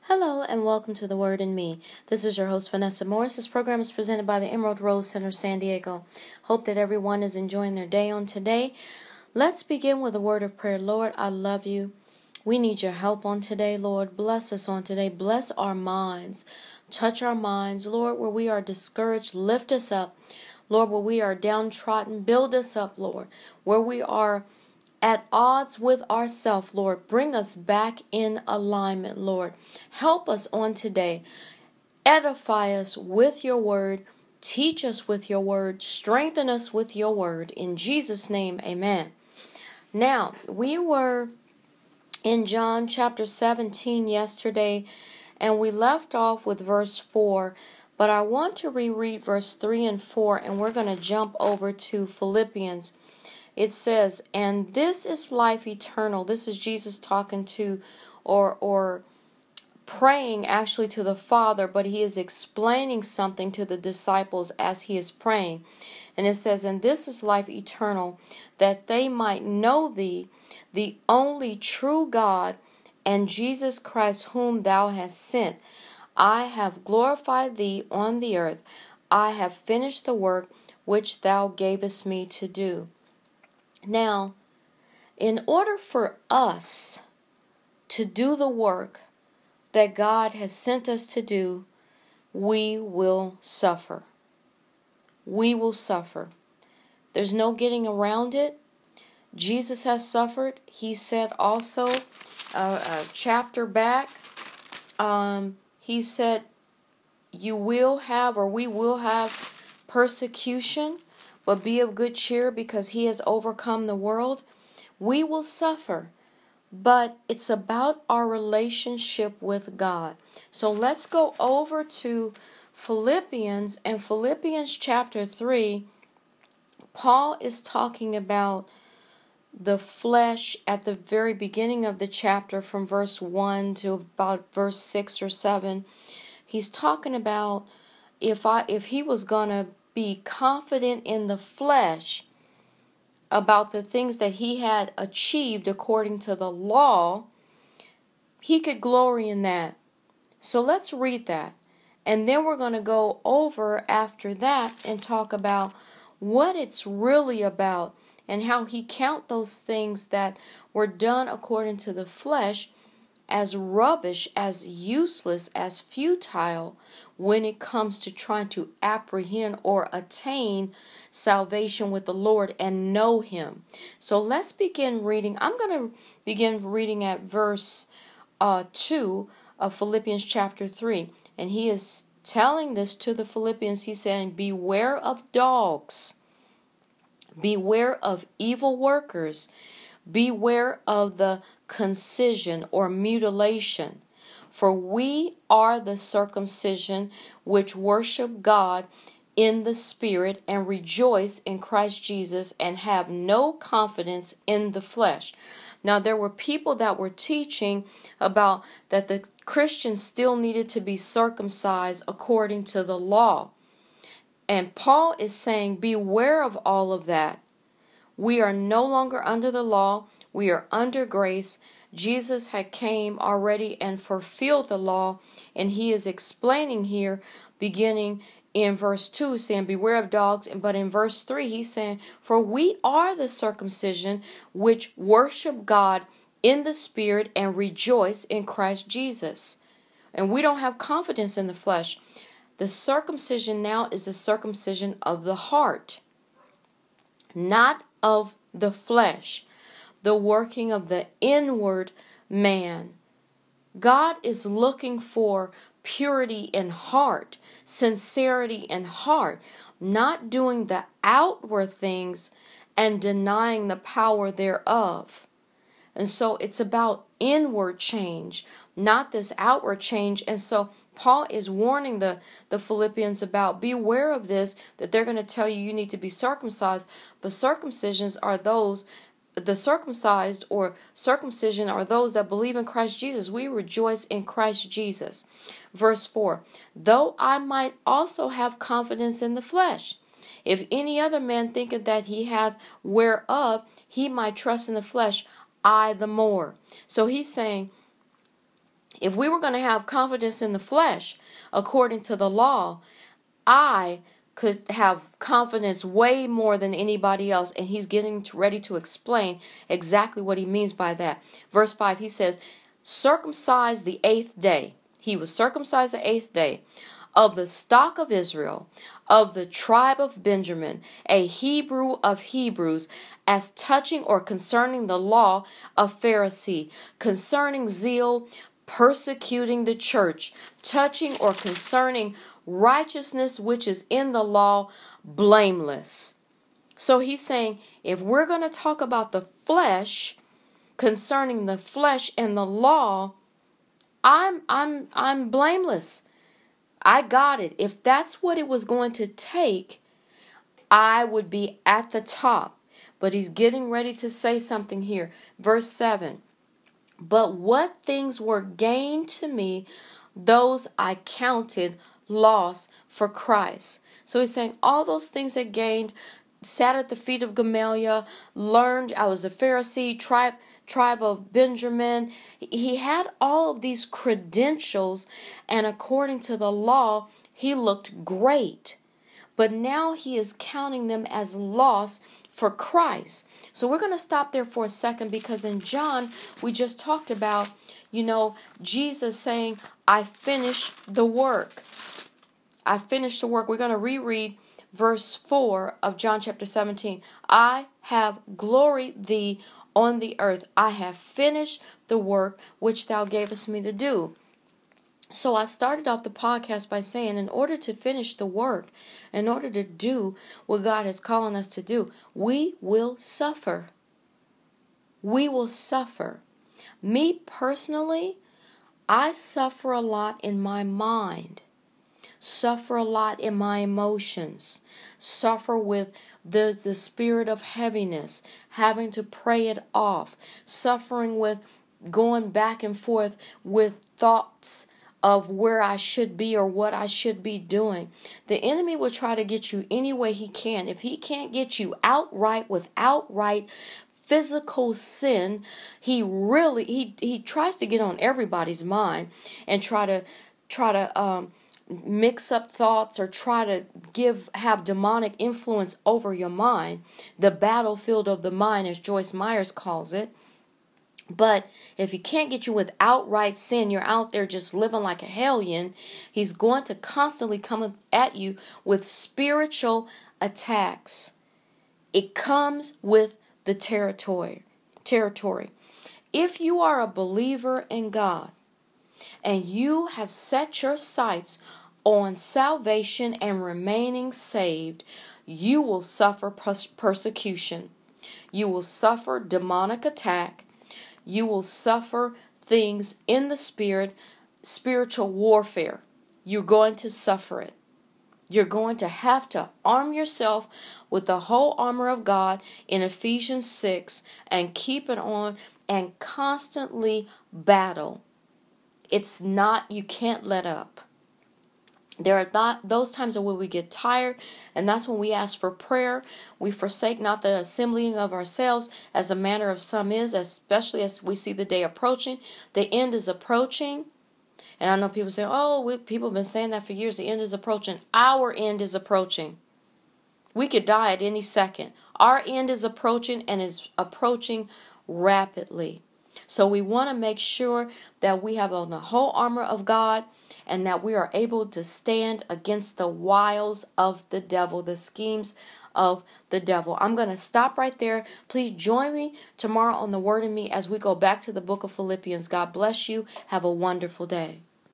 Hello and welcome to The Word in Me. This is your host, Vanessa Morris. This program is presented by the Emerald Rose Center, San Diego. Hope that everyone is enjoying their day on today. Let's begin with a word of prayer. Lord, I love you. We need your help on today, Lord. Bless us on today. Bless our minds. Touch our minds. Lord, where we are discouraged, lift us up. Lord, where we are downtrodden, build us up, Lord. Where we are at odds with ourselves, Lord, bring us back in alignment, Lord. Help us on today. Edify us with your word. Teach us with your word. Strengthen us with your word. In Jesus' name, amen. Now, we were in John chapter 17 yesterday, and we left off with verse 4, but I want to reread verse 3 and 4, and we're going to jump over to Philippians. It says, and this is life eternal. This is Jesus talking to or praying actually to the Father, but he is explaining something to the disciples as he is praying. And it says, and this is life eternal, that they might know thee, the only true God, and Jesus Christ whom thou hast sent. I have glorified thee on the earth. I have finished the work which thou gavest me to do. Now, in order for us to do the work that God has sent us to do, we will suffer. We will suffer. There's no getting around it. Jesus has suffered. He said also, a chapter back, he said, you will have, or we will have persecution, but be of good cheer because he has overcome the world. We will suffer, but it's about our relationship with God. So let's go over to Philippians, and Philippians chapter 3, Paul is talking about the flesh at the very beginning of the chapter from verse 1 to about verse 6 or 7. He's talking about if he was going to be confident in the flesh about the things that he had achieved according to the law, he could glory in that. So let's read that. And then we're going to go over after that and talk about what it's really about and how he count those things that were done according to the flesh as rubbish, as useless, as futile when it comes to trying to apprehend or attain salvation with the Lord and know him. So let's begin reading. I'm going to begin reading at verse 2 of Philippians chapter 3. And he is telling this to the Philippians. He's saying, beware of dogs. Beware of evil workers. Beware of the concision or mutilation. For we are the circumcision which worship God in the Spirit and rejoice in Christ Jesus and have no confidence in the flesh. Now there were people that were teaching about that the Christians still needed to be circumcised according to the law. And Paul is saying, beware of all of that. We are no longer under the law. We are under grace. Jesus had came already and fulfilled the law. And he is explaining here, beginning in verse 2, saying, beware of dogs. But in verse 3, he's saying, for we are the circumcision which worship God in the Spirit and rejoice in Christ Jesus. And we don't have confidence in the flesh. The circumcision now is the circumcision of the heart, not of the flesh, the working of the inward man. God is looking for purity in heart, sincerity in heart, not doing the outward things and denying the power thereof. And so it's about inward change, not this outward change. And so Paul is warning the Philippians about beware of this, that they're going to tell you need to be circumcised. But circumcisions are those, the circumcised or circumcision are those that believe in Christ Jesus. We rejoice in Christ Jesus. Verse 4, though I might also have confidence in the flesh. If any other man thinketh that he hath whereof he might trust in the flesh, I the more. So he's saying, If we were going to have confidence in the flesh, according to the law, I could have confidence way more than anybody else. And he's getting ready to explain exactly what he means by that. Verse 5, he says, circumcised the 8th day. He was circumcised the 8th day, of the stock of Israel, of the tribe of Benjamin, a Hebrew of Hebrews, as touching or concerning the law, a Pharisee, concerning zeal, persecuting the church, touching or concerning righteousness which is in the law, blameless. So he's saying, if we're going to talk about the flesh, concerning the flesh and the law, I'm blameless. I got it. If that's what it was going to take, I would be at the top. But he's getting ready to say something here. Verse 7. But what things were gained to me, those I counted loss for Christ. So he's saying all those things I gained, sat at the feet of Gamaliel, learned, I was a Pharisee, tribe of Benjamin. He had all of these credentials, and according to the law, he looked great. But now he is counting them as loss for Christ. So we're going to stop there for a second, because in John, we just talked about, Jesus saying, I finished the work. I finished the work. We're going to reread verse 4 of John chapter 17. I have gloried thee on the earth. I have finished the work which thou gavest me to do. So I started off the podcast by saying, in order to finish the work, in order to do what God is calling us to do, we will suffer. We will suffer. Me personally, I suffer a lot in my mind, suffer a lot in my emotions, suffer with the spirit of heaviness, having to pray it off, suffering with going back and forth with thoughts of where I should be or what I should be doing. The enemy will try to get you any way he can. If he can't get you outright with outright physical sin, he tries to get on everybody's mind and try to mix up thoughts or try to have demonic influence over your mind. The battlefield of the mind, as Joyce Myers calls it. But if he can't get you with outright sin, you're out there just living like a hellion, he's going to constantly come at you with spiritual attacks. It comes with the territory. If you are a believer in God and you have set your sights on salvation and remaining saved, you will suffer persecution. You will suffer demonic attack. You will suffer things in the spirit, spiritual warfare. You're going to suffer it. You're going to have to arm yourself with the whole armor of God in Ephesians 6 and keep it on and constantly battle. You can't let up. There are not those times where we get tired, and that's when we ask for prayer. We forsake not the assembling of ourselves, as the manner of some is, especially as we see the day approaching. The end is approaching. And I know people say, people have been saying that for years. The end is approaching. Our end is approaching. We could die at any second. Our end is approaching, and it's approaching rapidly. So we want to make sure that we have on the whole armor of God, and that we are able to stand against the wiles of the devil, the schemes of the devil. I'm going to stop right there. Please join me tomorrow on The Word in Me as we go back to the book of Philippians. God bless you. Have a wonderful day.